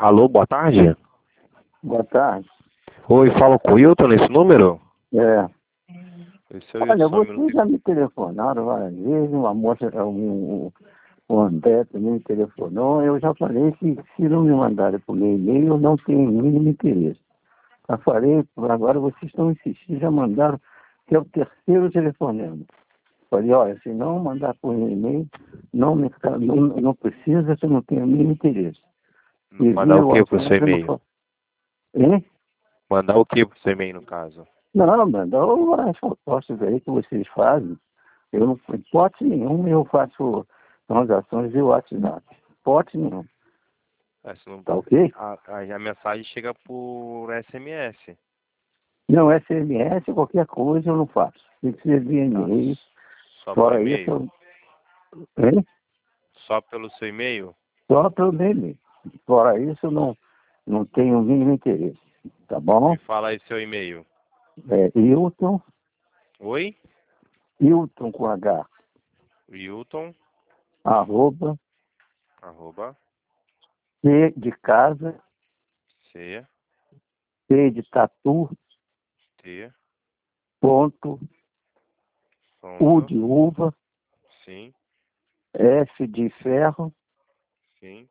Alô, boa tarde. Boa tarde. Oi, falo com o Hilton nesse número? É. Esse é o Olha, Hilton, só um vocês minuto. já me telefonaram várias vezes, uma moça, o André também me telefonou. Eu já falei que se não me mandarem por meu e-mail, eu não tenho mínimo interesse. Já falei, agora vocês estão insistindo, já mandaram, que é o terceiro telefonema. Falei, olha, se não mandar por e-mail, não precisa, que eu não tenho mínimo interesse. E Mandar via o que pro seu WhatsApp, eu não e-mail? falo. Hein? Mandar o que pro seu e-mail, no caso? Não, mandou as propostas aí que vocês fazem. Eu não, hipótese nenhuma, eu faço transações de WhatsApp. Hipótese nenhuma. Se não... Tá ok? a mensagem chega por SMS. Não, SMS, qualquer coisa eu não faço. Tem que ser via Tá? e-mail. Só por Fora isso, e-mail? hein? Só pelo seu e-mail? Só pelo e-mail. Fora isso, eu não tenho o mínimo interesse. Tá bom? Me fala aí seu e-mail. É Hilton, Oi? Hilton com H, Hilton, arroba, arroba, C de casa, C, T de tatu, T, ponto, U ponto, de uva, sim, F de ferro, sim,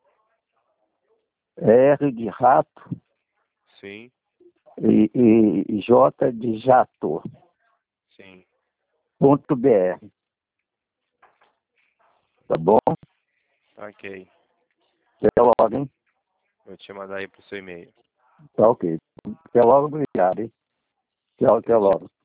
R de rato sim, e J de jato, sim. ponto BR. Tá bom? Ok. Até logo, hein? Vou te mandar aí pro seu e-mail. Tá ok. Até logo, obrigado, hein? Tchau, até Ok, tchau. logo.